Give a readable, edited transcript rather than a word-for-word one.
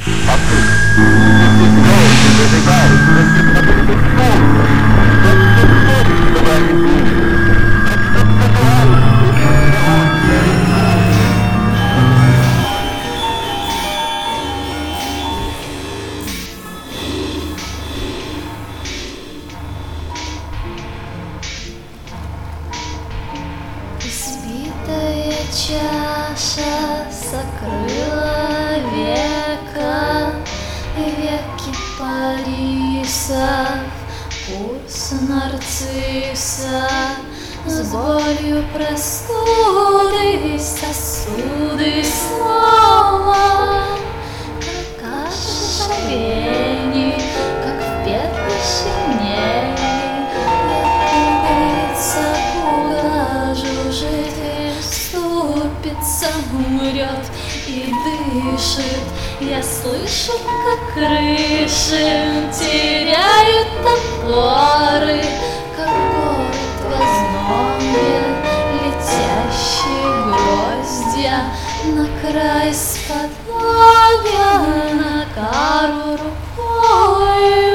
Избитая чаша закрыла века, веки Париса, пульс нарцисса, с болью простуды сосуды снова, как каша шагрени, как в петле шинели, я куда жужжит и ступится, умрет и дышит. Я слышу, как крыши теряют опоры, как город в ознобе, летящие гроздья на край сподобья, на кару рукою.